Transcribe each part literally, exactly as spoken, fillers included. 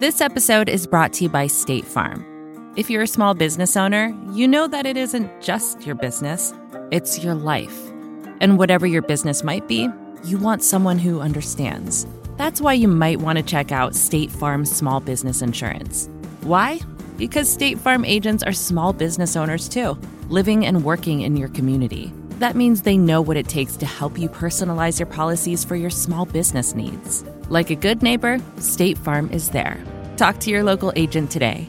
This episode is brought to you by State Farm. If you're a small business owner, you know that it isn't just your business, it's your life. And whatever your business might be, you want someone who understands. That's why you might want to check out State Farm Small Business Insurance. Why? Because State Farm agents are small business owners too, living and working in your community. That means they know what it takes to help you personalize your policies for your small business needs. Like a good neighbor, State Farm is there. Talk to your local agent today.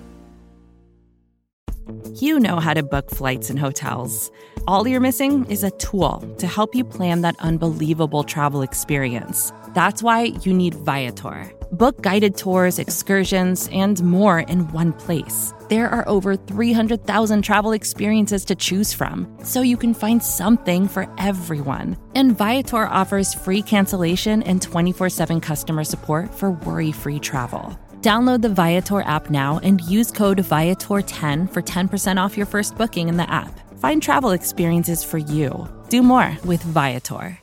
You know how to book flights and hotels. All you're missing is a tool to help you plan that unbelievable travel experience. That's why you need Viator. Book guided tours, excursions, and more in one place. There are over three hundred thousand travel experiences to choose from, so you can find something for everyone. And Viator offers free cancellation and twenty-four seven customer support for worry-free travel. Download the Viator app now and use code Viator ten for ten percent off your first booking in the app. Find travel experiences for you. Do more with Viator.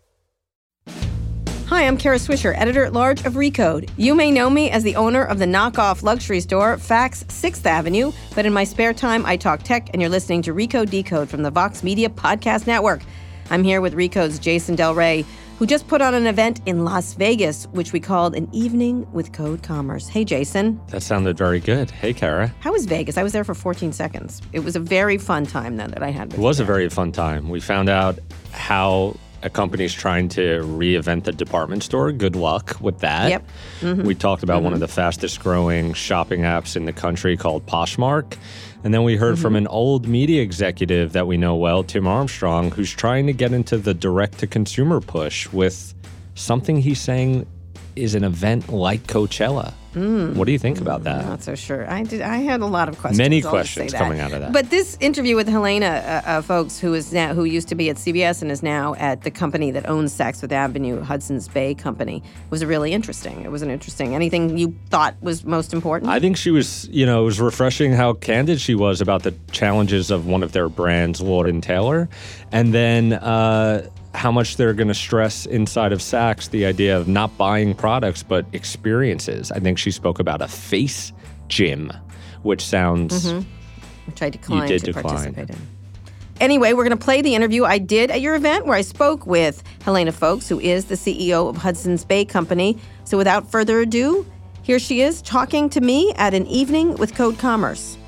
Hi, I'm Kara Swisher, editor-at-large of Recode. You may know me as the owner of the knockoff luxury store, Fax sixth Avenue, but in my spare time, I talk tech, and you're listening to Recode Decode from the Vox Media Podcast Network. I'm here with Recode's Jason Del Rey, who just put on an event in Las Vegas, which we called An Evening with Code Commerce. Hey, Jason. That sounded very good. Hey, Kara. How was Vegas? I was there for fourteen seconds. It was a very fun time then that I had with It was you. a very fun time. We found out how a company's trying to reinvent the department store. Good luck with that. Yep. Mm-hmm. We talked about mm-hmm. one of the fastest growing shopping apps in the country called Poshmark. And then we heard mm-hmm. from an old media executive that we know well, Tim Armstrong, who's trying to get into the direct-to-consumer push with something he's saying is an event like Coachella. Mm. What do you think about that? I'm not so sure. I did. I had a lot of questions. Many I'll questions coming out of that. But this interview with Helena, uh, uh, folks, who is now who used to be at C B S and is now at the company that owns Saks Fifth Avenue, Hudson's Bay Company, was really interesting. It was an interesting. Anything you thought was most important? I think she was, you know, it was refreshing how candid she was about the challenges of one of their brands, Lord and Taylor, and then uh, how much they're going to stress inside of Saks the idea of not buying products but experiences. I think she spoke about a face gym, which sounds mm-hmm. which I declined you did to decline. participate in. Anyway, we're going to play the interview I did at your event where I spoke with Helena Foulkes, who is the C E O of Hudson's Bay Company. So without further ado, here she is talking to me at An Evening with Code Commerce.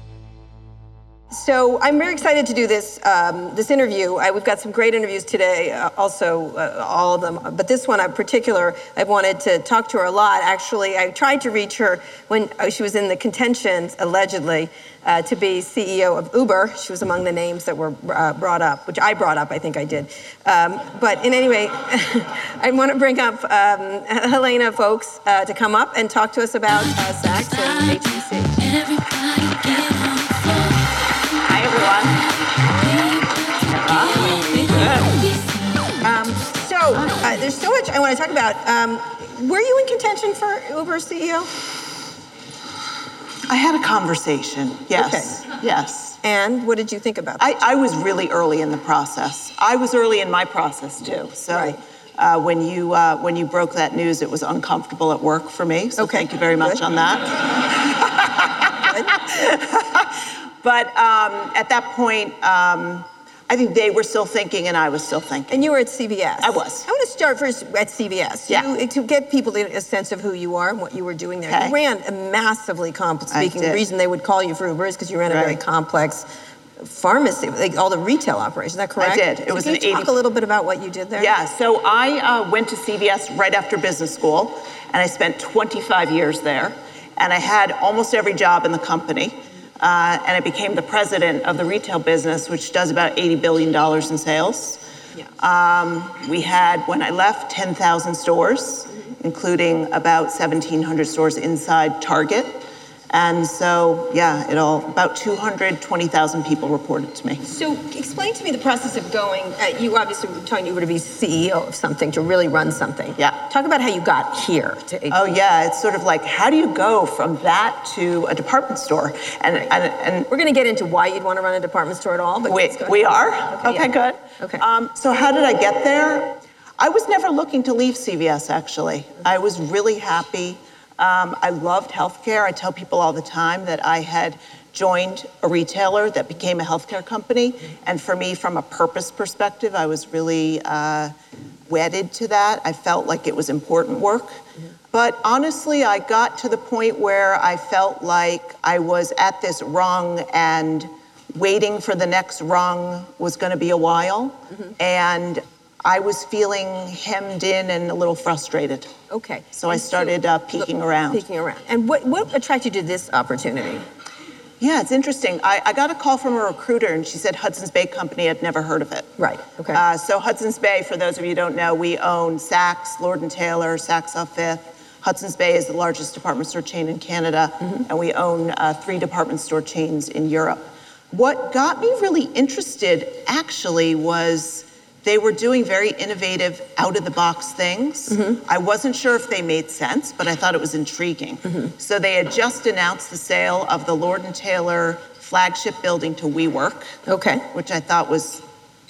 So I'm very excited to do this um, this interview. I, we've got some great interviews today, uh, also uh, all of them. But this one in particular, I've wanted to talk to her a lot. Actually, I tried to reach her when she was in the contention, allegedly, uh, to be C E O of Uber. She was among the names that were uh, brought up, which I brought up, I think I did. Um, but in any way, I want to bring up um, Helena Foulkes uh, to come up and talk to us about uh, Saks and H B C. Hi, everyone. Um, so, uh, there's so much I want to talk about. Um, were you in contention for Uber C E O? I had a conversation, yes, okay. yes. And what did you think about that? I, I was really early in the process. I was early in my process, too. So right. uh, when you uh, when you broke that news, it was uncomfortable at work for me. So okay. thank you very much Good. on that. But um, at that point, um, I think they were still thinking and I was still thinking. And you were at C B S. I was. I want to start first at C B S. Yeah. You, to get people a sense of who you are and what you were doing there. Okay. You ran a massively complex, speaking, the reason they would call you for Uber is because you ran a right. very complex pharmacy, like all the retail operations, is that correct? I did. It so was can an you talk eighty a little bit about what you did there? Yeah, so I uh, went to C B S right after business school, and I spent twenty-five years there, and I had almost every job in the company. Uh, and I became the president of the retail business, which does about eighty billion dollars in sales. Yeah. Um, we had, when I left, ten thousand stores, mm-hmm. including about seventeen hundred stores inside Target. And so, yeah, it all, about two hundred twenty thousand people reported to me. So explain to me the process of going, uh, you obviously were telling you were to be C E O of something, to really run something. Yeah. Talk about how you got here. To oh, yeah, it's sort of like, how do you go from that to a department store? And right. and, and we're going to get into why you'd want to run a department store at all. But we, we are? Okay, okay yeah. good. Okay. Um, so how did I get there? I was never looking to leave C V S, actually. I was really happy. Um, I loved healthcare. I tell people all the time that I had joined a retailer that became a healthcare company. And for me, from a purpose perspective, I was really uh, wedded to that. I felt like it was important work. Mm-hmm. But honestly, I got to the point where I felt like I was at this rung and waiting for the next rung was going to be a while. Mm-hmm. And I was feeling hemmed in and a little frustrated. Okay. So and I started so, uh, peeking around. Peeking around. And what, what attracted you to this opportunity? Yeah, it's interesting. I, I got a call from a recruiter, and she said Hudson's Bay Company. I'd never heard of it. Right, okay. Uh, so Hudson's Bay, for those of you who don't know, we own Saks, Lord and Taylor, Saks off Fifth. Hudson's Bay is the largest department store chain in Canada, mm-hmm. and we own uh, three department store chains in Europe. What got me really interested, actually, was they were doing very innovative, out-of-the-box things. Mm-hmm. I wasn't sure if they made sense, but I thought it was intriguing. Mm-hmm. So they had just announced the sale of the Lord and Taylor flagship building to WeWork, okay, which I thought was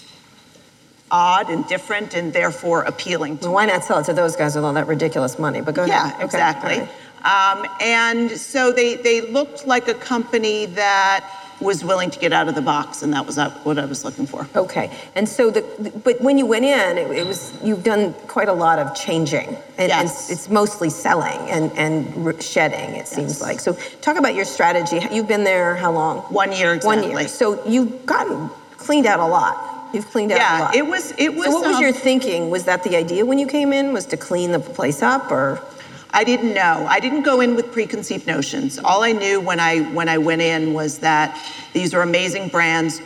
odd and different and therefore appealing to well, why not sell it to those guys with all that ridiculous money? But go ahead. Yeah, okay. Exactly. Right. Um, and so they, they looked like a company that was willing to get out of the box, and that was what I was looking for. Okay, and so the, but when you went in, it, it was, you've done quite a lot of changing, and, yes. and it's mostly selling and, and shedding, it seems yes. like. So talk about your strategy. You've been there how long? One year exactly. One year. So you've gotten, cleaned out a lot. You've cleaned out yeah, a lot. Yeah, it was, it was. So what was um, your thinking? Was that the idea when you came in, was to clean the place up, or? I didn't know. I didn't go in with preconceived notions. All I knew when I when I went in was that these are amazing brands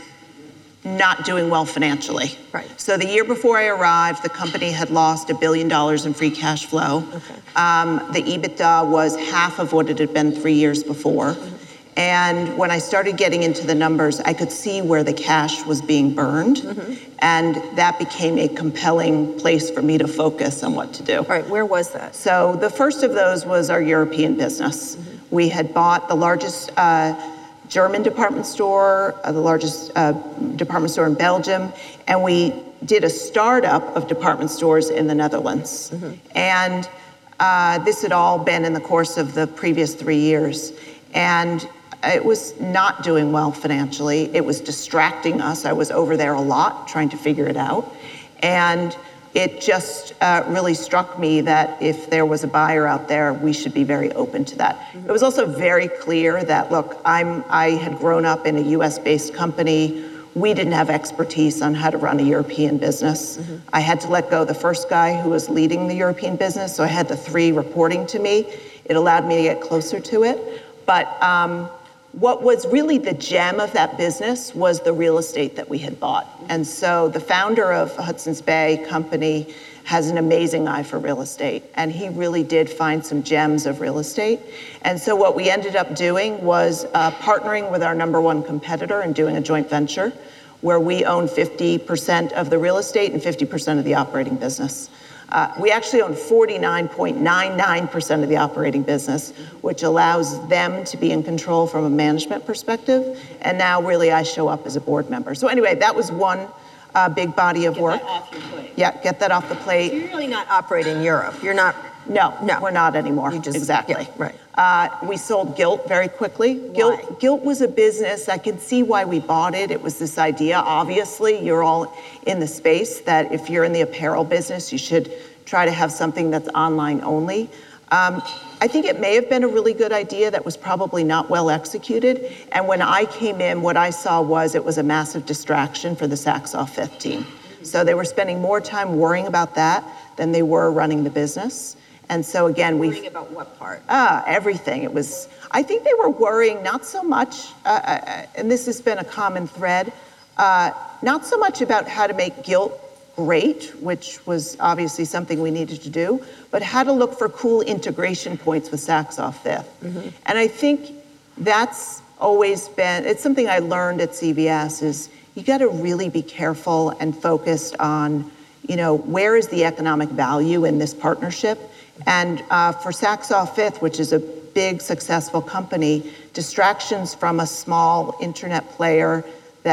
not doing well financially. Right. So the year before I arrived, the company had lost a billion dollars in free cash flow. Okay. Um, the EBITDA was half of what it had been three years before. Mm-hmm. And when I started getting into the numbers, I could see where the cash was being burned. Mm-hmm. And that became a compelling place for me to focus on what to do. All right, where was that? So the first of those was our European business. Mm-hmm. We had bought the largest uh, German department store, uh, the largest uh, department store in Belgium, and we did a startup of department stores in the Netherlands. Mm-hmm. And uh, this had all been in the course of the previous three years. And it was not doing well financially. It was distracting us. I was over there a lot trying to figure it out. And it just uh, really struck me that if there was a buyer out there, we should be very open to that. Mm-hmm. It was also very clear that, look, I'm, I had grown up in a U S-based company. We didn't have expertise on how to run a European business. Mm-hmm. I had to let go the first guy who was leading the European business, so I had the three reporting to me. It allowed me to get closer to it. But um, what was really the gem of that business was the real estate that we had bought. And so the founder of Hudson's Bay Company has an amazing eye for real estate. And he really did find some gems of real estate. And so what we ended up doing was uh, partnering with our number one competitor and doing a joint venture where we own fifty percent of the real estate and fifty percent of the operating business. Uh, we actually own forty-nine point nine nine percent of the operating business, which allows them to be in control from a management perspective. And now really I show up as a board member. So anyway, that was one uh, big body of get work. Get that off your plate. Yeah, get that off the plate. So you're really not operating Europe. You're not. No, no, we're not anymore. You just, exactly. Yeah, right. Uh, we sold Gilt very quickly. Why? Gilt, Gilt was a business. I can see why we bought it. It was this idea, obviously, you're all in the space that if you're in the apparel business, you should try to have something that's online only. Um, I think it may have been a really good idea that was probably not well executed. And when I came in, what I saw was it was a massive distraction for the Saks off Fifth team. So they were spending more time worrying about that than they were running the business. And so again, we worrying about what part? Ah, everything. It was. I think they were worrying not so much, uh, uh, and this has been a common thread, uh, not so much about how to make Gilt great, which was obviously something we needed to do, but how to look for cool integration points with Saks off Fifth. Mm-hmm. And I think that's always been. It's something I learned at C V S is you got to really be careful and focused on, you know, where is the economic value in this partnership. And uh, for Saks off Fifth, which is a big, successful company, distractions from a small internet player that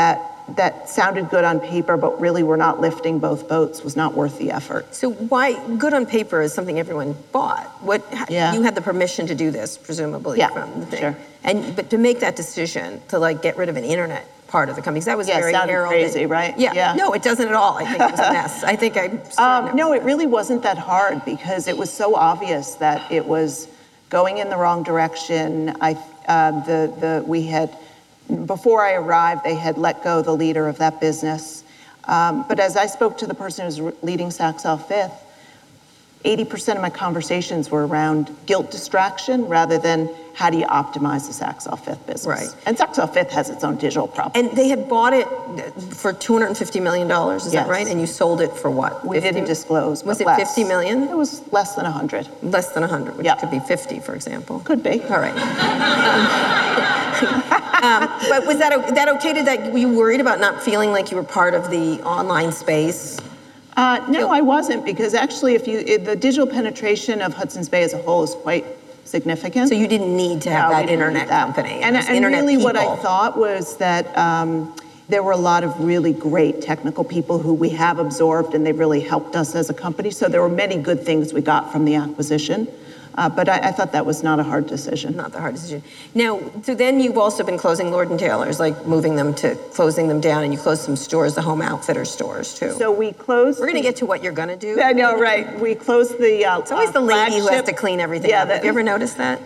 that sounded good on paper, but really were not lifting both boats, was not worth the effort. So why good on paper is something everyone bought? What Yeah. you had the permission to do this, presumably, Yeah, from the thing. sure. And but to make that decision to like get rid of an internet part of the company, 'cause that was Yeah, it very sounded heralded. crazy, right? Yeah. Yeah. No, it doesn't at all. I think it was a mess. I think I. Um, no, it really wasn't that hard because it was so obvious that it was going in the wrong direction. I, uh, the the we had before I arrived, they had let go the leader of that business. Um, but as I spoke to the person who was leading Saks Off Fifth, eighty percent of my conversations were around guilt distraction rather than how do you optimize the Saks Off Fifth business. Right. And Saks Off Fifth has its own digital problem. And they had bought it for two hundred fifty million dollars, is Yes. that right? And you sold it for what? We didn't disclose. Was but it less. fifty million? It was less than one hundred. Less than one hundred, which Yeah. could be fifty, for example. Could be. All right. um, but was that, that okay? Did that, were you worried about not feeling like you were part of the online space? Uh, no, I wasn't, because actually, if you it, the digital penetration of Hudson's Bay as a whole is quite significant. So you didn't need to have No, we that didn't internet need that. company. And, those and internet really, what I people. thought was that um, there were a lot of really great technical people who we have absorbed, and they really helped us as a company. So there were many good things we got from the acquisition. Uh, but I, I thought that was not a hard decision. Not the hard decision. Now, so then you've also been closing Lord and Taylor's, like moving them to closing them down, and you closed some stores, the Home Outfitter stores too. So we closed. We're going to get to what you're going to do. I know, right? We closed the. Uh, It's always uh, the lady who has flagship- to clean everything Yeah, up. the- Have you ever noticed that?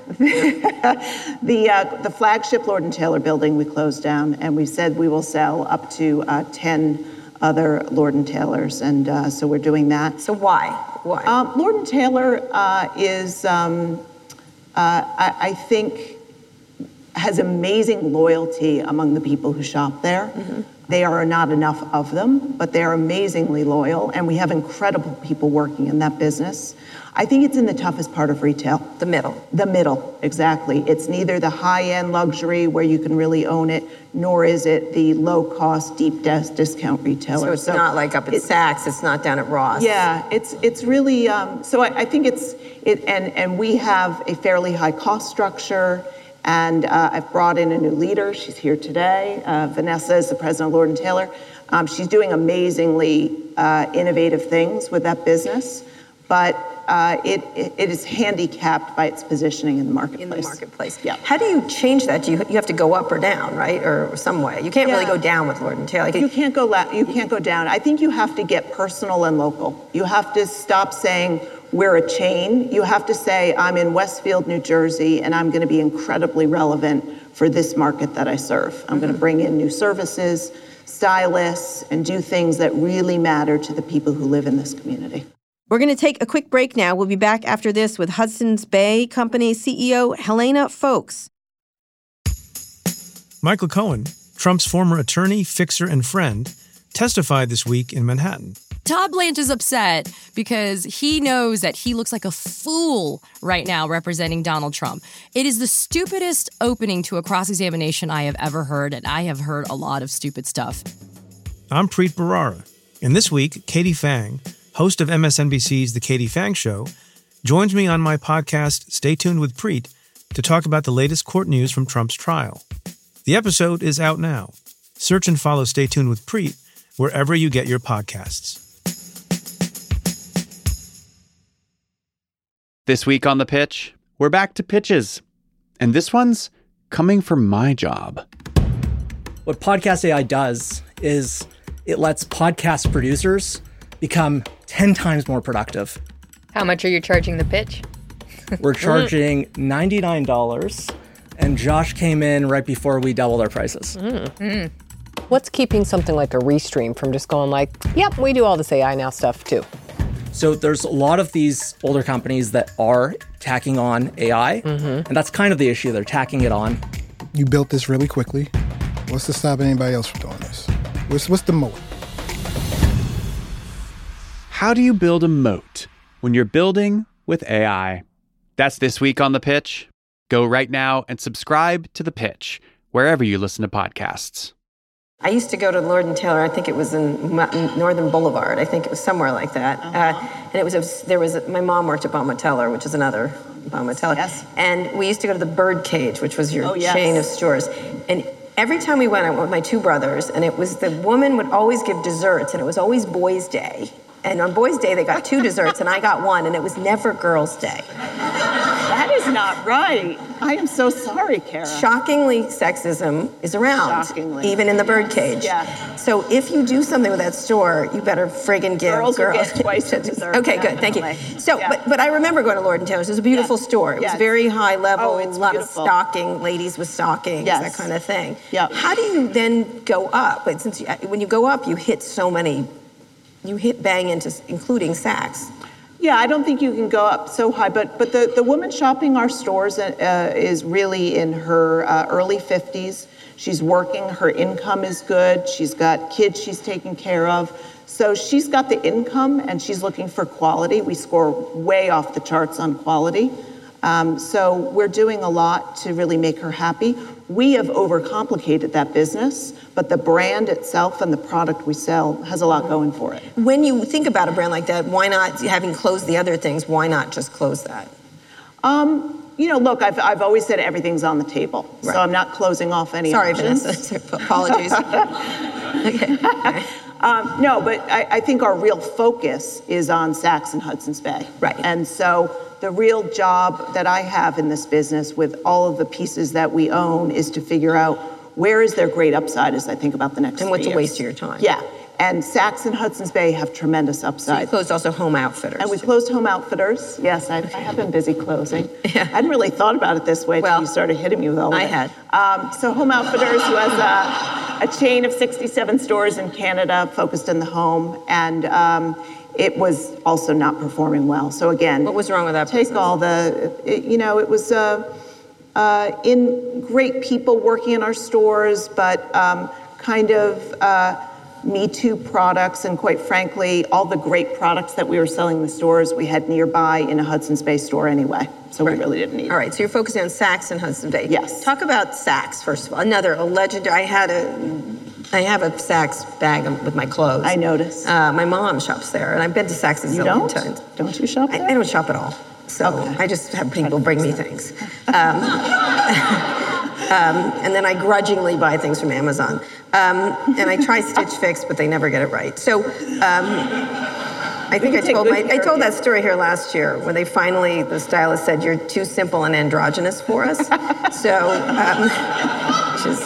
The uh, the flagship Lord and Taylor building we closed down, and we said we will sell up to uh, ten other Lord and Taylors, and uh, so we're doing that. So why? Why? Um, Lord and Taylor uh, is, um, uh, I, I think, has amazing loyalty among the people who shop there. Mm-hmm. They are not enough of them, but they are amazingly loyal, and we have incredible people working in that business. I think it's in the toughest part of retail. The middle. The middle, exactly. It's neither the high-end luxury where you can really own it, nor is it the low-cost, deep dis- discount retailer. So it's not like up at Saks, it's not down at Ross. Yeah, it's it's really, um, so I, I think it's, it, and, and we have a fairly high cost structure, and uh, I've brought in a new leader. She's here today. Uh, Vanessa is the president of Lord and Taylor. Um, she's doing amazingly uh, innovative things with that business, but uh, it, it it is handicapped by its positioning in the marketplace. In the marketplace. Yeah. How do you change that? Do you you have to go up or down, right, or some way? You can't really Yeah. go down with Lord and Taylor. Like, You can't go la- you can't go down. I think you have to get personal and local. You have to stop saying we're a chain. You have to say I'm in Westfield, New Jersey, and I'm going to be incredibly relevant for this market that I serve. I'm mm-hmm. going to bring in new services, stylists, and do things that really matter to the people who live in this community. We're going to take a quick break now. We'll be back after this with Hudson's Bay Company C E O Helena Foulkes. Michael Cohen, Trump's former attorney, fixer, and friend, testified this week in Manhattan. Todd Blanche is upset because he knows that he looks like a fool right now representing Donald Trump. It is the stupidest opening to a cross-examination I have ever heard, and I have heard a lot of stupid stuff. I'm Preet Bharara, and this week, Katie Phang, host of M S N B C's The Katie Phang Show, joins me on my podcast, Stay Tuned with Preet, to talk about the latest court news from Trump's trial. The episode is out now. Search and follow Stay Tuned with Preet wherever you get your podcasts. This week on The Pitch, we're back to pitches. And this one's coming from my job. What Podcast A I does is it lets podcast producers become ten times more productive. How much are you charging the pitch? We're charging ninety-nine dollars, and Josh came in right before we doubled our prices. Mm. Mm. What's keeping something like a Restream from just going like, yep, we do all this A I now stuff too? So there's a lot of these older companies that are tacking on A I, mm-hmm. and that's kind of the issue. They're tacking it on. You built this really quickly. What's to stop anybody else from doing this? What's, what's the moat? How do you build a moat when you're building with A I? That's this week on The Pitch. Go right now and subscribe to The Pitch, wherever you listen to podcasts. I used to go to Lord and Taylor. I think it was in Northern Boulevard. I think it was somewhere like that. Uh-huh. Uh, and it was a, there was a, my mom worked at Bauma Teller, which is another Bauma Teller. Yes. And we used to go to the Bird Cage, which was your oh, yes. chain of stores. And every time we went, I went with my two brothers, and it was the woman would always give desserts, and it was always Boys' Day. And on Boys' Day, they got two desserts, and I got one, and it was never Girls' Day. That is not right. I am so sorry, Kara. Shockingly, sexism is around, Shockingly. even in the birdcage. Yeah. So if you do something with that store, you better friggin' give Girls will girls get twice the dessert. Okay, good, thank you. Definitely. So, Yeah. but, but I remember going to Lord and Taylor's. It was a beautiful Yes. store. It Yes. was very high level, Oh, a it's lot beautiful. of stocking, ladies with stockings, Yes. that kind of thing. Yeah. How do you then go up? But since you, when you go up, you hit so many, you hit bang into, including Saks. Yeah, I don't think you can go up so high, but but the, the woman shopping our stores uh, is really in her uh, early fifties. She's working, her income is good, she's got kids she's taking care of. So she's got the income and she's looking for quality. We score way off the charts on quality. Um, so we're doing a lot to really make her happy. We have overcomplicated that business, but the brand itself and the product we sell has a lot going for it. When you think about a brand like that, why not, having closed the other things, why not just close that? Um, you know, look, I've, I've always said everything's on the table, Right. so I'm not closing off any Sorry, options. Vanessa. Apologies. Okay. Okay. Um, no, but I, I think our real focus is on Saks and Hudson's Bay. Right. And so the real job that I have in this business with all of the pieces that we own is to figure out where is there great upside as I think about the next And what's three a years. waste of your time. Yeah. And Saks and Hudson's Bay have tremendous So you upside. closed also Home Outfitters. And we closed Home Outfitters. Yes, I, I have been busy closing. Yeah. I hadn't really thought about it this way until Well, you started hitting me with all of I it. had. Um, so Home Outfitters was a, a chain of sixty-seven stores in Canada focused in the home, and um, it was also not performing well. So again, What was wrong with that Take business? all the, it, you know, it was uh, uh, in great people working in our stores, but um, kind of uh, Me Too products, and quite frankly, all the great products that we were selling in the stores, we had nearby in a Hudson's Bay store anyway. So we really didn't need All it. right, so you're focusing on Saks and Hudson's Bay. Yes. Talk about Saks, first of all. Another, a legendary, I had a, I have a Saks bag with my clothes. I noticed. Uh, my mom shops there, and I've been to Saks a You zillion don't? times. Don't you shop I, there? I don't shop at all. So Okay. I just have people bring me things. Um, um, and then I grudgingly buy things from Amazon. Um, and I try Stitch Fix, but they never get it right. So um, I think I can take told good my, care I of told you. that story here last year when they finally, the stylist said, "You're too simple and androgynous for us." So, um, which is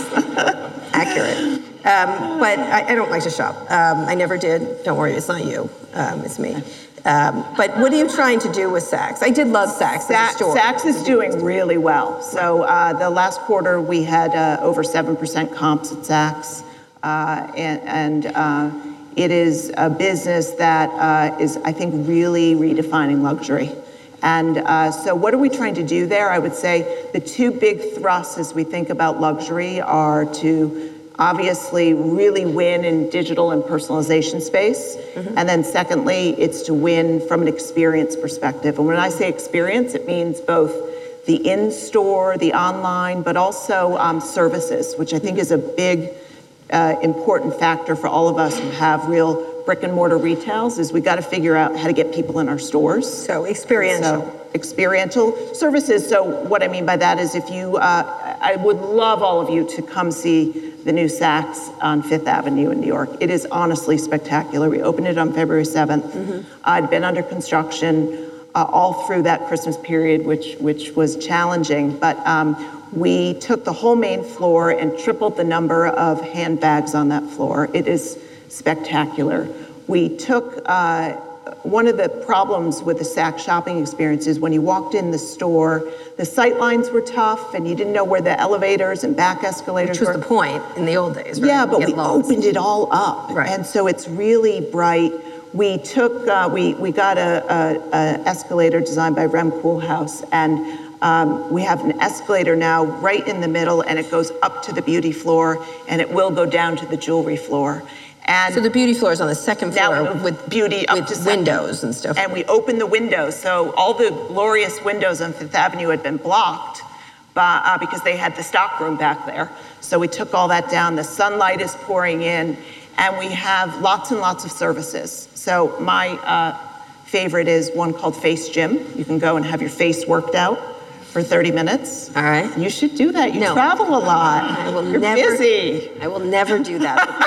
accurate. Um, but I, I don't like to shop. Um, I never did. Don't worry, it's not you. Um, it's me. Um, but what are you trying to do with Saks? I did love Saks as a Sa- store. Saks is doing really well. So uh, the last quarter we had uh, over seven percent comps at Saks. Uh, and and uh, it is a business that uh, is, I think, really redefining luxury. And uh, so what are we trying to do there? I would say the two big thrusts as we think about luxury are to obviously really win in digital and personalization space. Mm-hmm. And then secondly, it's to win from an experience perspective. And when I say experience, it means both the in-store, the online, but also um, services, which I think is a big, uh, important factor for all of us who have real brick and mortar retails, is we got to figure out how to get people in our stores. So experiential. So, experiential services. So what I mean by that is if you, uh, I would love all of you to come see the new Saks on Fifth Avenue in New York. It is honestly spectacular. We opened it on February seventh. Mm-hmm. I'd been under construction uh, all through that Christmas period, which, which was challenging. But um, we took the whole main floor and tripled the number of handbags on that floor. It is spectacular. We took, uh, one of the problems with the Saks shopping experience is when you walked in the store, the sight lines were tough and you didn't know where the elevators and back escalators Which was were. the point in the old days, right? Yeah, but Get we lost. opened it all up. Right. And so it's really bright. We took, uh, we, we got a, a, a escalator designed by Rem Koolhaas, and um, we have an escalator now right in the middle, and it goes up to the beauty floor, and it will go down to the jewelry floor. And So the beauty floor is on the second now floor with with beauty up with to second. windows and stuff. And we opened the windows, so all the glorious windows on Fifth Avenue had been blocked by, uh, because they had the stockroom back there. So we took all that down. The sunlight is pouring in, and we have lots and lots of services. So my uh, favorite is one called Face Gym. You can go and have your face worked out for thirty minutes. All right. You should do that. You No. travel a lot. I will You're never. busy. I will never do that. But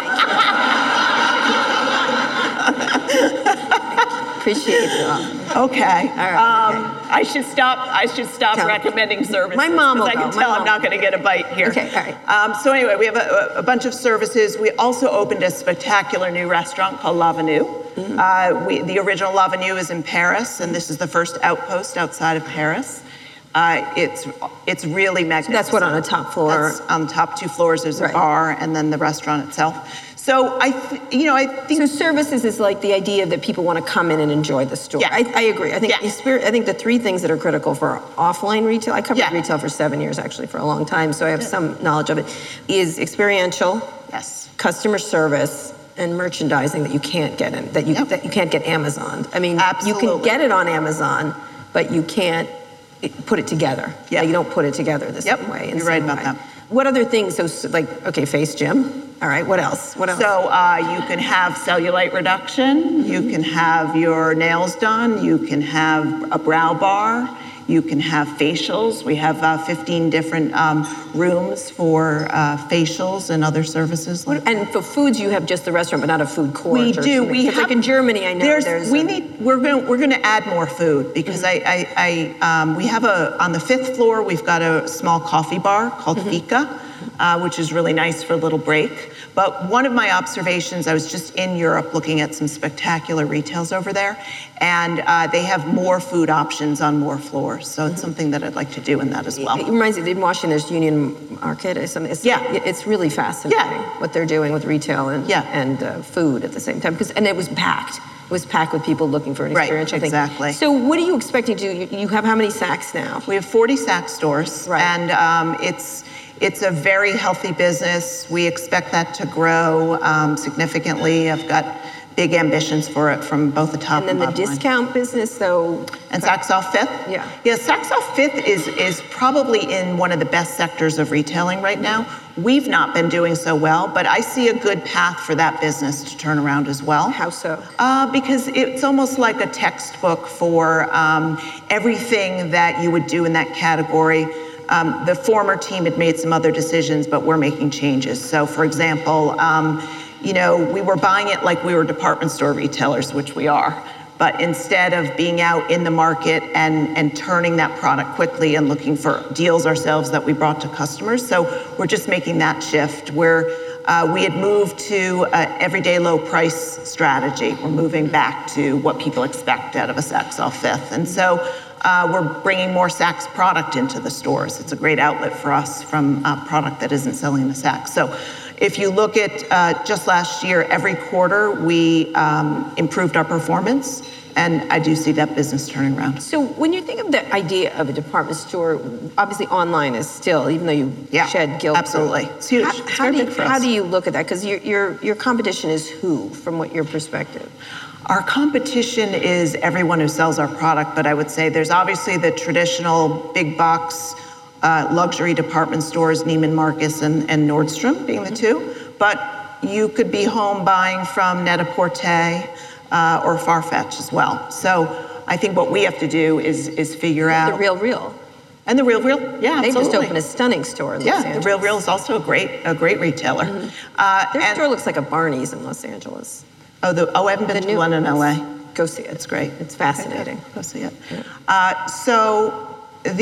thank you. Appreciate that. Okay. All right. Um, I should stop. I should stop Tell me. recommending services. My mom will because I can go. My tell I'm mom not will going to get a bite here. Okay, all right. Um, so anyway, we have a, a bunch of services. We also opened a spectacular new restaurant called L'Avenue. Mm-hmm. Uh, we, the original L'Avenue is in Paris, and this is the first outpost outside of Paris. Uh, it's it's really magnificent. That's what, on the top floor? That's on the top two floors. There's Right. a bar, and then the restaurant itself. So I, th- you know, I think So services is like the idea that people want to come in and enjoy the store. Yeah. I, I agree. I think Yeah. experience, I think the three things that are critical for offline retail, I covered Yeah. retail for seven years actually, for a long time, so I have some knowledge of it, is experiential, yes, customer service, and merchandising that you can't get in, that you Yep. that you can't get Amazoned. I mean, you can Absolutely. get it on Amazon, but you can't it- put it together. Yeah. Like, you don't put it together the Yep. same way. in You're the right same about way. that. What other things? So, s- like, okay, Face Gym. All right. What else? What else? So uh, you can have cellulite reduction, you can have your nails done, you can have a brow bar, you can have facials. We have uh, fifteen different um, rooms for uh, facials and other services. Like And for foods, you have just the restaurant, but not a food court. we or do. something. We 'Cause have like in Germany. I know there's, there's. we a- need. We're going. We're going to add more food because I. I. I um, we have a on the fifth floor. We've got a small coffee bar called Mm-hmm. Fika, uh, which is really nice for a little break. But one of my observations, I was just in Europe looking at some spectacular retails over there, and uh, they have more food options on more floors. So it's something that I'd like to do in that as well. It reminds me, in Washington, there's Union Market or something. It's, Yeah. It's really fascinating Yeah. what they're doing with retail and, Yeah. and uh, food at the same time. Because, and it was packed. It was packed with people looking for an Right, experiential thing. exactly. So what are you expecting to do? You, you have how many Saks now? We have forty Saks stores, Right. and um, it's it's a very healthy business. We expect that to grow um, significantly. I've got big ambitions for it from both the top And then the bottom line. discount business, though. And Saks Off Fifth? Yeah. Yeah, Saks Off Fifth is, is probably in one of the best sectors of retailing right now. We've not been doing so well, but I see a good path for that business to turn around as well. How so? Uh, because it's almost like a textbook for um, everything that you would do in that category. Um, the former team had made some other decisions, but we're making changes. So, for example, um, you know, we were buying it like we were department store retailers, which we are. But instead of being out in the market and, and turning that product quickly and looking for deals ourselves that we brought to customers. So we're just making that shift where uh, we had moved to an everyday low price strategy. We're moving back to what people expect out of a Saks Off Fifth. And so uh, we're bringing more Saks product into the stores. It's a great outlet for us from a product that isn't selling the Saks. So if you look at uh, just last year, every quarter we um, improved our performance, and I do see that business turning around. So when you think of the idea of a department store, obviously online is still, even though you Yeah, shed guilt. absolutely. It's huge. How, It's how very do you, big for how us. do you look at that? Because your, your, your competition is who, from what your perspective? Our competition is everyone who sells our product, but I would say there's obviously the traditional big box uh, luxury department stores, Neiman Marcus and, and Nordstrom being the two. But you could be home buying from Net-a-Porter uh, or Farfetch as well. So I think what we have to do is is figure out The Real Real. and the Real Real, yeah, They just absolutely. opened a stunning store in Los Yeah, Angeles. the Real Real is also a great a great retailer. Uh, Their and- store looks like a Barney's in Los Angeles. oh, the, oh, I haven't been The to new one in L A. Go see it. It's great. It's fascinating. Okay, go see it. Uh, so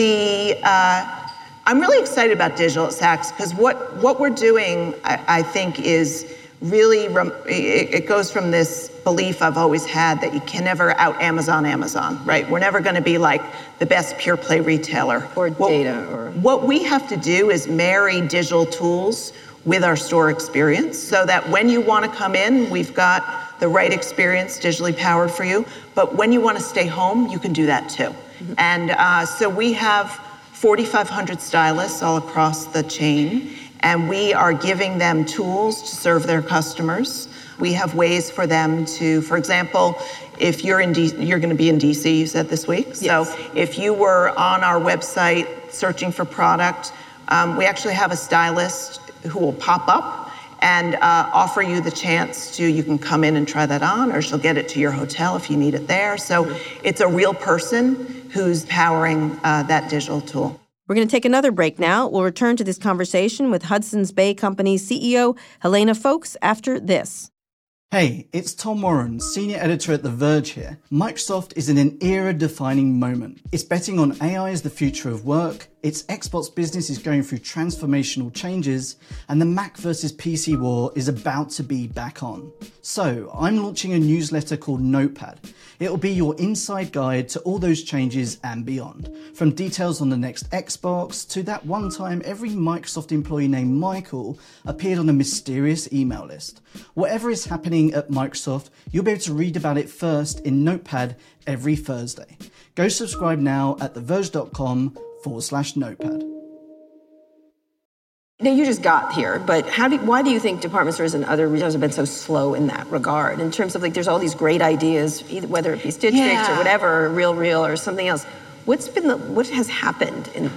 the uh, I'm really excited about digital at Saks because what what we're doing, I, I think, is really rem- it, it goes from this belief I've always had that you can never out Amazon Amazon, right? We're never going to be like the best pure play retailer Or What- data or- What we have to do is marry digital tools with our store experience so that when you want to come in, we've got the right experience digitally powered for you. But when you want to stay home, you can do that too. Mm-hmm. And uh, so we have forty-five hundred stylists all across the chain, and we are giving them tools to serve their customers. We have ways for them to, for example, if you're in D- you're going to be in D C, you said this week. Yes. So if you were on our website searching for product, um, we actually have a stylist who will pop up and uh, offer you the chance to, you can come in and try that on, or she'll get it to your hotel if you need it there. So it's a real person who's powering uh, that digital tool. We're going to take another break now. We'll return to this conversation with Hudson's Bay Company's C E O, Helena Foulkes, after this. Hey, it's Tom Warren, senior editor at The Verge here. Microsoft is in an era-defining moment. It's betting on A I as the future of work, its Xbox business is going through transformational changes, and the Mac versus P C war is about to be back on. So, I'm launching a newsletter called Notepad. It'll be your inside guide to all those changes and beyond. From details on the next Xbox, to that one time every Microsoft employee named Michael appeared on a mysterious email list. Whatever is happening at Microsoft, you'll be able to read about it first in Notepad every Thursday. Go subscribe now at theverge.com forward slash notepad. Now, you just got here, but how do, why do you think department stores and other retailers have been so slow in that regard? In terms of, like, there's all these great ideas, either, whether it be Stitch Fix yeah. or whatever, or Real Real or something else. What's been the, what has happened in,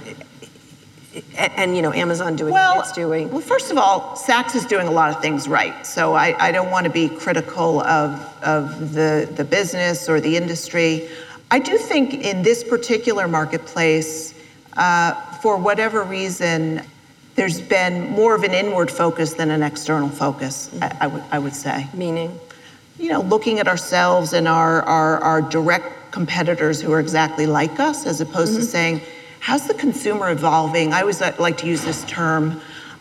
and, and, you know, Amazon doing well, what it's doing? Well, first of all, Saks is doing a lot of things right. So I, I don't want to be critical of, of the, the business or the industry. I do think in this particular marketplace, uh, for whatever reason, there's been more of an inward focus than an external focus, mm-hmm. I, I, would, I would say. Meaning? You know, looking at ourselves and our, our, our direct competitors who are exactly like us, as opposed mm-hmm. to saying, how's the consumer evolving? I always like to use this term.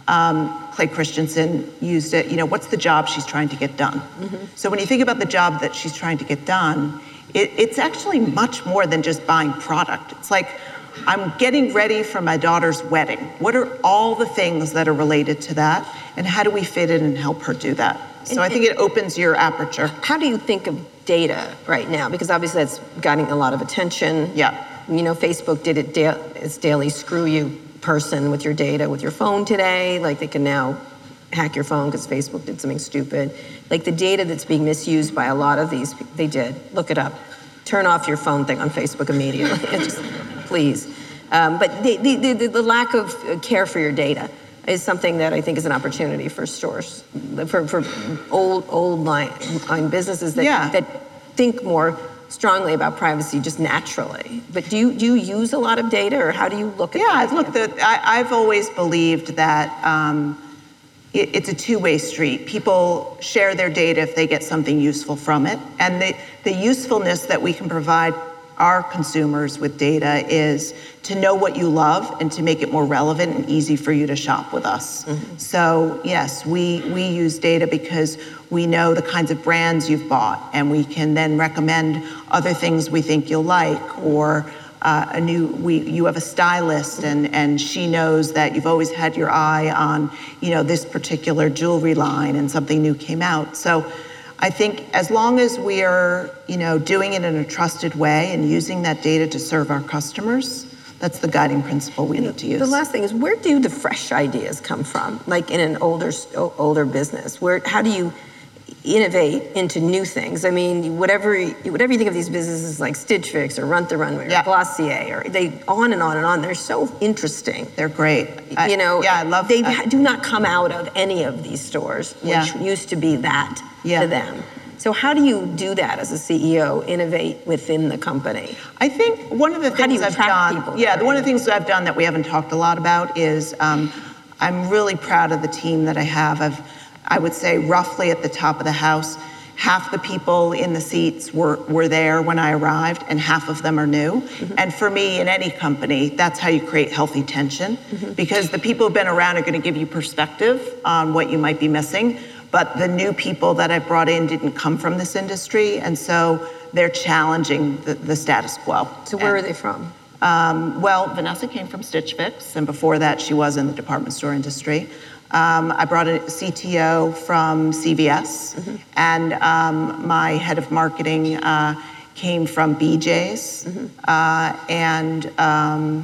Um, Clay Christensen used it. You know, what's the job she's trying to get done? Mm-hmm. So when you think about the job that she's trying to get done, it, it's actually much more than just buying product. It's like, I'm getting ready for my daughter's wedding. What are all the things that are related to that? And how do we fit in and help her do that? So and, I think it opens your aperture. How do you think of data right now? Because obviously that's getting a lot of attention. Yeah. You know, Facebook did it da- its daily screw you person with your data, with your phone today. Like, they can now hack your phone because Facebook did something stupid. Like, the data that's being misused by a lot of these, they did. Look it up. Turn off your phone thing on Facebook immediately. Just, please. Um, but the, the, the, the lack of care for your data is something that I think is an opportunity for stores, for, for old old line, line businesses that, yeah. that think more strongly about privacy just naturally. But do you, do you use a lot of data, or how do you look at yeah, that? Look, the, I, I've always believed that um, it, it's a two-way street. People share their data if they get something useful from it. And the, the usefulness that we can provide our consumers with data is to know what you love and to make it more relevant and easy for you to shop with us. Mm-hmm. So yes, we, we use data because we know the kinds of brands you've bought, and we can then recommend other things we think you'll like, or uh, a new, we, you have a stylist and, and she knows that you've always had your eye on, you know, this particular jewelry line and something new came out. So I think as long as we are, you know, doing it in a trusted way and using that data to serve our customers, that's the guiding principle we and need to use. The last thing is, where do the fresh ideas come from? Like in an older older business, where how do you innovate into new things? I mean, whatever whatever you think of these businesses like Stitch Fix or Run the Runway yeah. or Glossier, or they on and on and on. They're so interesting. They're great. I, you know, yeah, I love. They uh, do not come out of any of these stores, which yeah. used to be that yeah. to them. So how do you do that as a C E O? Innovate within the company? I think one of the how do things you I've attract done. People yeah, one of the things that I've done that we haven't talked a lot about is um, I'm really proud of the team that I have. I've, I would say roughly at the top of the house, half the people in the seats were, were there when I arrived, and half of them are new. Mm-hmm. And for me, in any company, that's how you create healthy tension, mm-hmm. because the people who've been around are going to give you perspective on what you might be missing. But the new people that I brought in didn't come from this industry, and so they're challenging the, the status quo. So where and, are they from? Um, well, Vanessa came from Stitch Fix, and before that, she was in the department store industry. Um, I brought a C T O from C V S, mm-hmm. and um, my head of marketing uh, came from B J's, mm-hmm. uh, and um,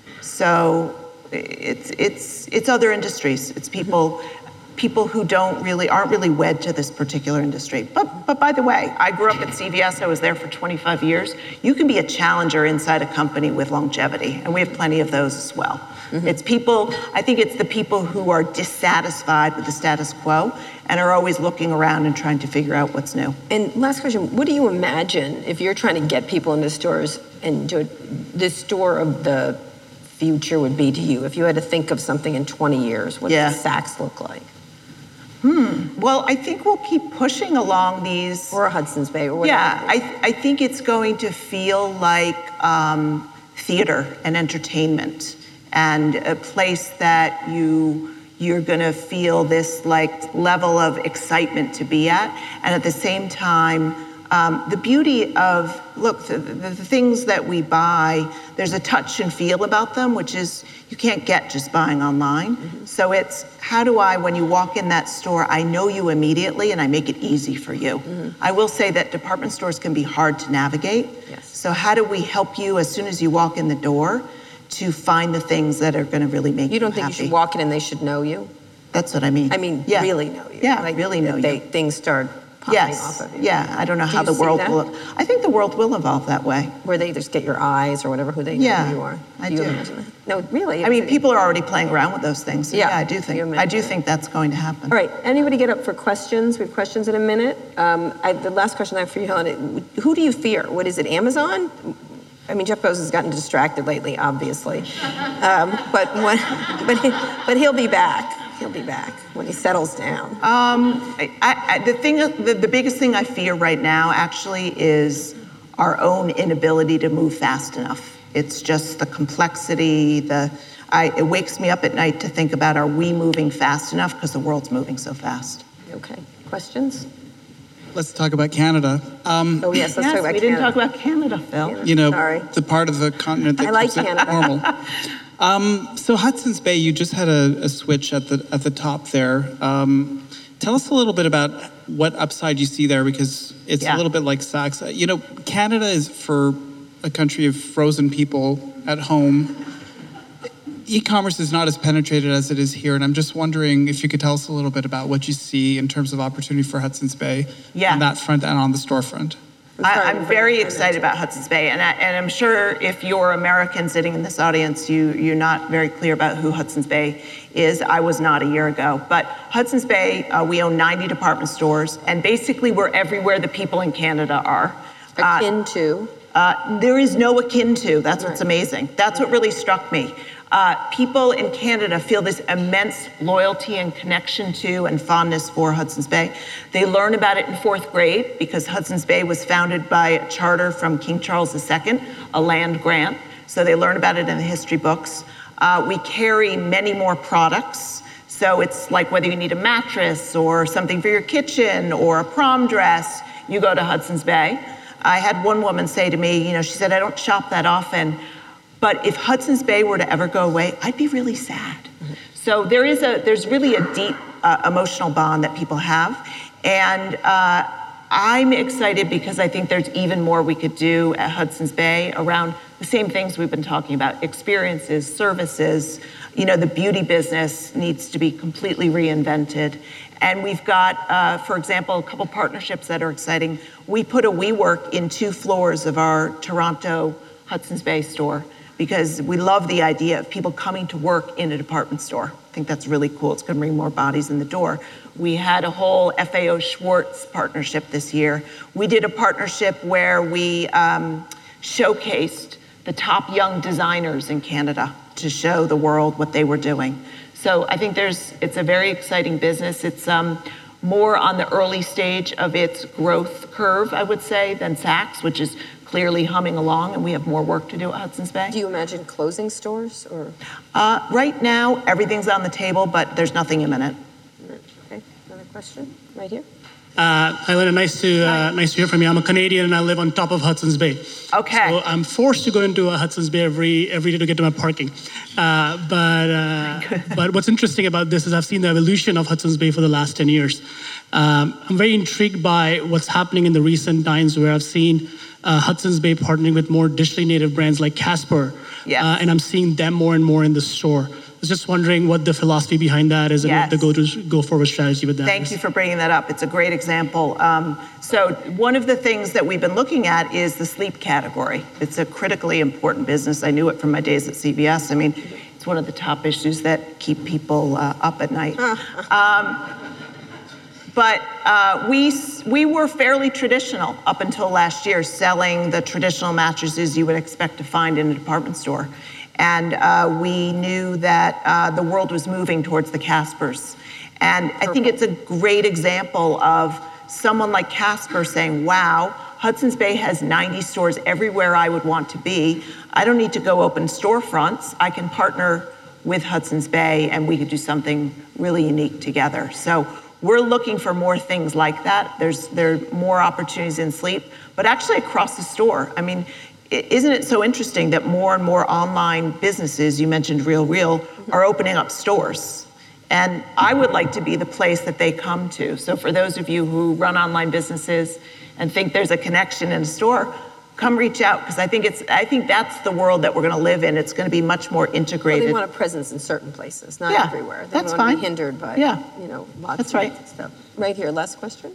so it's it's it's other industries. It's people. Mm-hmm. people who don't really, aren't really wed to this particular industry. But but by the way, I grew up at C V S, I was there for twenty-five years. You can be a challenger inside a company with longevity, and we have plenty of those as well. Mm-hmm. It's people, I think it's the people who are dissatisfied with the status quo and are always looking around and trying to figure out what's new. And last question, what do you imagine if you're trying to get people into stores? and do it, the store of the future would be to you? If you had to think of something in twenty years, what Yeah. does Saks look like? Hmm. Well, I think we'll keep pushing along these. Or Hudson's Bay, or whatever. Yeah, I, I think it's going to feel like um, theater and entertainment, and a place that you you're going to feel this like level of excitement to be at, and at the same time, um, the beauty of look the, the, the things that we buy. There's a touch and feel about them, which is you can't get just buying online. Mm-hmm. So it's how do I, when you walk in that store, I know you immediately, and I make it easy for you. Mm-hmm. I will say that department stores can be hard to navigate. Yes. So how do we help you as soon as you walk in the door to find the things that are going to really make you happy? You don't think you should walk in and they should know you? That's what I mean. I mean, yeah. really know you. Yeah, like, really know they, you. Things start popping yes. off of you. Yeah, I don't know Do how you the see world that? will. I think the world will evolve that way. Where they just get your eyes or whatever, who they know Yeah, who you are. I you do. imagine that? No, really. I mean, people are already playing around with those things. So Yeah, yeah, I do think. you I imagine. do think that's going to happen. All right, anybody get up for questions? We have questions in a minute. Um, I, the last question I have for you, Helen, who do you fear? What is it, Amazon? I mean, Jeff Bezos has gotten distracted lately, obviously. Um, but, when, but, he, but he'll be back. He'll be back when he settles down. Um, I, I, the thing, the, the biggest thing I fear right now actually is our own inability to move fast enough. It's just the complexity, the, I, it wakes me up at night to think about, are we moving fast enough? Because the world's moving so fast. Okay, questions? Let's talk about Canada. Um, oh yes, let's yes, talk about we Canada. didn't talk about Canada, Phil. You know, Sorry. the part of the continent that I like keeps it Canada. normal. Um, so Hudson's Bay, you just had a, a switch at the at the top there. Um, tell us a little bit about what upside you see there, because it's Yeah. a little bit like Saks. You know, Canada is for a country of frozen people at home. E-commerce is not as penetrated as it is here, and I'm just wondering if you could tell us a little bit about what you see in terms of opportunity for Hudson's Bay Yeah. on that front and on the storefront. I, I'm very excited about Hudson's Bay, and, I, and I'm sure if you're American sitting in this audience, you, you're not very clear about who Hudson's Bay is. I was not a year ago. But Hudson's Bay, uh, we own ninety department stores, and basically we're everywhere the people in Canada are. Akin to? Uh, there is no akin to. That's what's amazing. That's what really struck me. Uh, people in Canada feel this immense loyalty and connection to and fondness for Hudson's Bay. They learn about it in fourth grade because Hudson's Bay was founded by a charter from King Charles the Second, a land grant. So they learn about it in the history books. Uh, we carry many more products. So it's like whether you need a mattress or something for your kitchen or a prom dress, you go to Hudson's Bay. I had one woman say to me, you know, she said, I don't shop that often, but if Hudson's Bay were to ever go away, I'd be really sad. Mm-hmm. So there is a, there's really a deep uh, emotional bond that people have. And uh, I'm excited because I think there's even more we could do at Hudson's Bay around the same things we've been talking about, experiences, services. You know, the beauty business needs to be completely reinvented. And we've got, uh, for example, a couple partnerships that are exciting. We put a WeWork in two floors of our Toronto Hudson's Bay store because we love the idea of people coming to work in a department store. I think that's really cool. It's going to bring more bodies in the door. We had a whole F A O Schwartz partnership this year. We did a partnership where we um, showcased the top young designers in Canada to show the world what they were doing. So I think there's, it's a very exciting business. It's um, more on the early stage of its growth curve, I would say, than Saks, which is clearly humming along, and we have more work to do at Hudson's Bay. Do you imagine closing stores, or? Uh, right now, everything's on the table, but there's nothing imminent. Okay, another question, right here. Uh, hi, Lena. Nice to uh, nice to hear from you. I'm a Canadian and I live on top of Hudson's Bay. Okay. So I'm forced to go into a Hudson's Bay every every day to get to my parking. Uh, but uh, but what's interesting about this is I've seen the evolution of Hudson's Bay for the last ten years. Um, I'm very intrigued by what's happening in the recent times where I've seen uh, Hudson's Bay partnering with more digitally native brands like Casper. Yes. Uh, and I'm seeing them more and more in the store. I was just wondering what the philosophy behind that is and Yes. what the go-to, go-forward strategy with that Thank is. you for bringing that up. It's a great example. Um, so one of the things that we've been looking at is the sleep category. It's a critically important business. I knew it from my days at C B S. I mean, it's one of the top issues that keep people uh, up at night. Um, But uh, we we were fairly traditional up until last year, selling the traditional mattresses you would expect to find in a department store. And uh, we knew that uh, the world was moving towards the Caspers. And I think it's a great example of someone like Casper saying, wow, Hudson's Bay has ninety stores everywhere I would want to be. I don't need to go open storefronts. I can partner with Hudson's Bay and we could do something really unique together. So we're looking for more things like that. There's there are more opportunities in sleep, but actually across the store. I mean, isn't it so interesting that more and more online businesses, you mentioned Real Real, are opening up stores? And I would like to be the place that they come to. So for those of you who run online businesses and think there's a connection in a store, come reach out, because I think it's I think that's the world that we're going to live in. It's going to be much more integrated. Well, they want a presence in certain places, not yeah, everywhere. They that's don't want fine. to be hindered by, yeah. you know, lots that's of right. stuff. Right here, last question.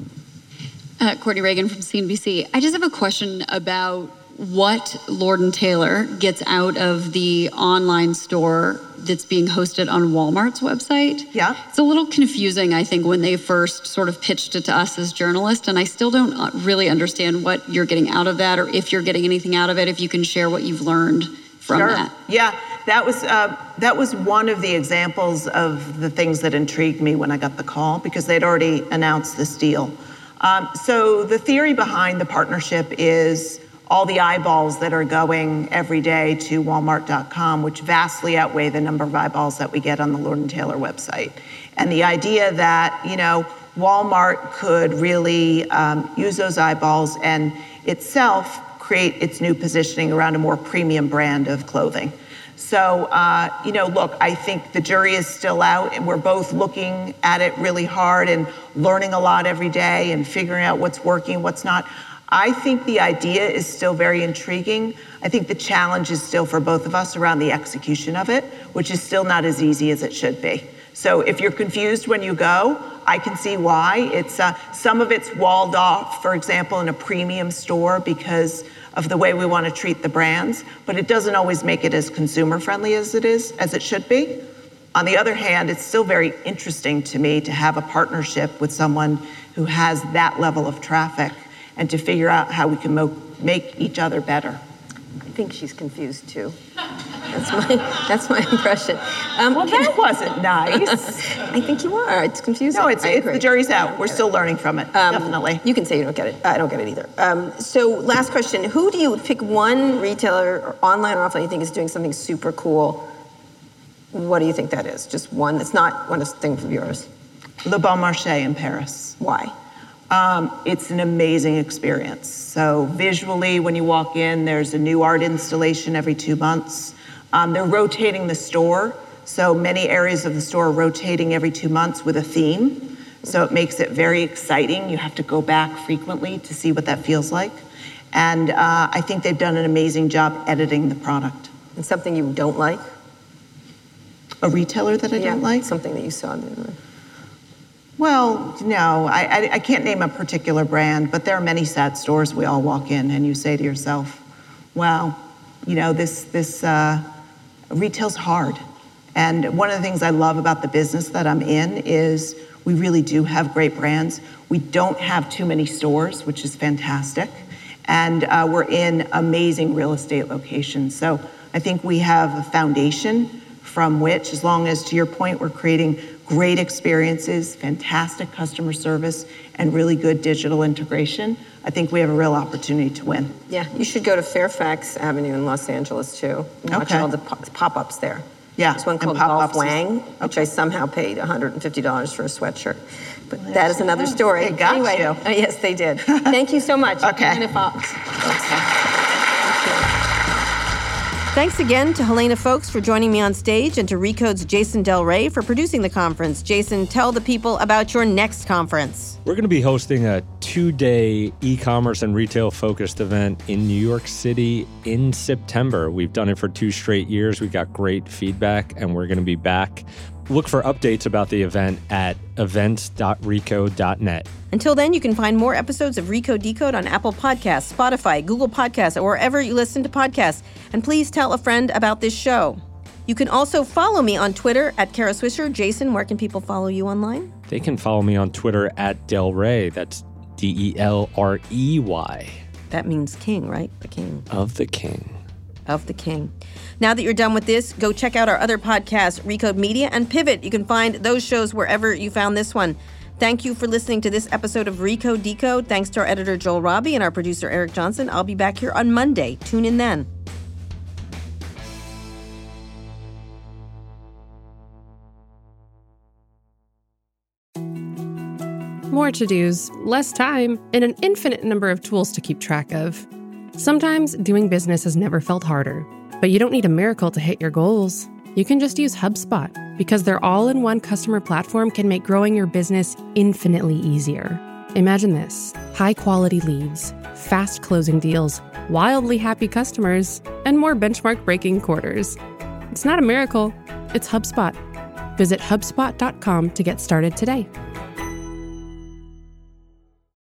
Uh, Courtney Reagan from C N B C. I just have a question about what Lord and Taylor gets out of the online store that's being hosted on Walmart's website. Yeah. It's a little confusing, I think, when they first sort of pitched it to us as journalists, and I still don't really understand what you're getting out of that, or if you're getting anything out of it, if you can share what you've learned from sure. that. Yeah, that was uh, that was one of the examples of the things that intrigued me when I got the call, because they'd already announced this deal. Um, so the theory behind the partnership is all the eyeballs that are going every day to Walmart dot com, which vastly outweigh the number of eyeballs that we get on the Lord and Taylor website. And the idea that, you know, Walmart could really um, use those eyeballs and itself create its new positioning around a more premium brand of clothing. So, uh, you know, look, I think the jury is still out, and we're both looking at it really hard and learning a lot every day and figuring out what's working, what's not. I think the idea is still very intriguing. I think the challenge is still for both of us around the execution of it, which is still not as easy as it should be. So if you're confused when you go, I can see why. It's uh, some of it's walled off, for example, in a premium store because of the way we want to treat the brands, but it doesn't always make it as consumer friendly as it is, as it should be. On the other hand, it's still very interesting to me to have a partnership with someone who has that level of traffic, and to figure out how we can mo- make each other better. I think she's confused too. That's my that's my impression. Um, well, that wasn't nice. I think you are. It's confusing. No, it's, it's the jury's out. We're still it. learning from it. Um, Definitely. You can say you don't get it. I don't get it either. Um, so, last question: who do you pick one retailer, or online or offline, you think is doing something super cool? What do you think that is? Just one that's not one thing of yours. Le Bon Marché in Paris. Why? Um, it's an amazing experience. So visually, when you walk in, there's a new art installation every two months. Um, they're rotating the store. So many areas of the store are rotating every two months with a theme. So it makes it very exciting. You have to go back frequently to see what that feels like. And uh, I think they've done an amazing job editing the product. And something you don't like? A retailer that I yeah, don't like? Something that you saw in the Well, no, I, I, I can't name a particular brand, but there are many sad stores we all walk in and you say to yourself, wow, you know, this, this uh, retail's hard. And one of the things I love about the business that I'm in is we really do have great brands. We don't have too many stores, which is fantastic. And uh, we're in amazing real estate locations. So I think we have a foundation from which, as long as, to your point, we're creating great experiences, fantastic customer service, and really good digital integration, I think we have a real opportunity to win. Yeah, you should go to Fairfax Avenue in Los Angeles too. And watch Okay. all the pop-ups there. Yeah, There's one and called Golf pop-ups is- Wang, which I somehow paid one hundred fifty dollars for a sweatshirt. But that is another story. They got anyway, you. uh, yes, they did. Thank you so much. Okay. Helena Fox. Thanks again to Helena Foulkes for joining me on stage, and to Recode's Jason Del Rey for producing the conference. Jason, tell the people about your next conference. We're going to be hosting a two-day e-commerce and retail-focused event in New York City in September. We've done it for two straight years. We got great feedback, and we're going to be back. Look for updates about the event at events dot recode dot net. Until then, you can find more episodes of Recode Decode on Apple Podcasts, Spotify, Google Podcasts, or wherever you listen to podcasts. And please tell a friend about this show. You can also follow me on Twitter at Kara Swisher. Jason, where can people follow you online? They can follow me on Twitter at Del Rey. That's D E L R E Y. That means king, right? The king. Of the king. Of the king. Now that you're done with this, go check out our other podcasts, Recode Media and Pivot. You can find those shows wherever you found this one. Thank you for listening to this episode of Recode Decode. Thanks to our editor, Joel Robbie, and our producer, Eric Johnson. I'll be back here on Monday. Tune in then. More to-dos, less time, and an infinite number of tools to keep track of. Sometimes doing business has never felt harder, but you don't need a miracle to hit your goals. You can just use HubSpot, because their all-in-one customer platform can make growing your business infinitely easier. Imagine this: high-quality leads, fast closing deals, wildly happy customers, and more benchmark-breaking quarters. It's not a miracle, it's HubSpot. Visit HubSpot dot com to get started today.